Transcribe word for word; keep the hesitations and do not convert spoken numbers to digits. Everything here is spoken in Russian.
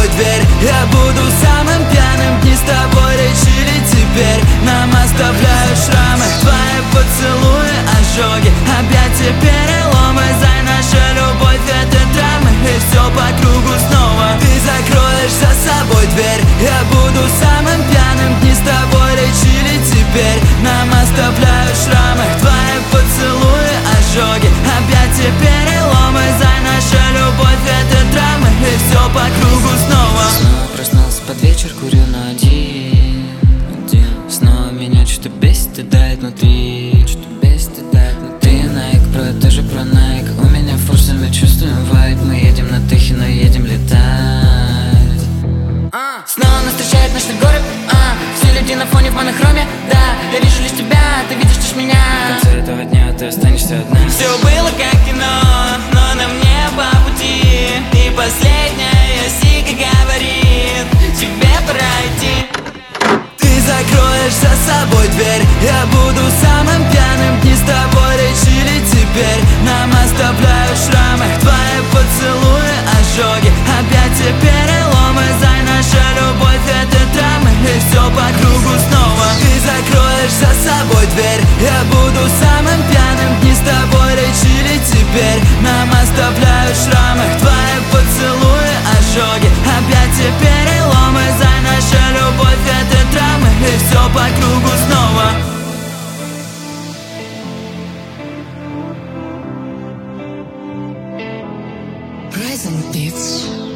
собой дверь. Я буду самым пьяным, дни с тобой решили теперь. Нам оставляют шрамы, твои поцелуи, ожоги, объятия, переломы. За наша любовь это драмы, и все по кругу снова. Ты закроешь за собой дверь. Я буду самым пьяным, дни с тобой решили теперь. Нам оставляют шрамы, твои поцелуи, ожоги, объятия, переломы. За наша любовь это драмы, и все по кругу снова. Снова проснулся под вечер, курю на один, один. Снова меня что-то бесит и дает внутри, что-то бесит и дает внутри. Ты Найк, про это же про Найк. У меня форсы, мы чувствуем вайб. Мы едем на Техи, но едем летать. а. Снова нас встречает ночной город, а. Все люди на фоне в монохроме, да. Я вижу лишь тебя, ты видишь лишь меня. В конце этого дня ты останешься одна. Все было как кино, но нам не по пути. И последняя сига говорит, тебе пора идти. Ты закроешь за собой дверь. Я буду самым пьяным, дни с тобой решили теперь. Нам оставляют шрамы, твои поцелуи, ожоги, объятия, переломы. За наша любовь это драмы, и все по кругу снова. Ты закроешь за собой дверь. Я буду самым пьяным, дни с тобой решили теперь. Нам оставляют шрамы, твои поцелуи, ожоги, объятия, переломы. За наша любовь это драмы, и все по кругу снова. Rising Beats.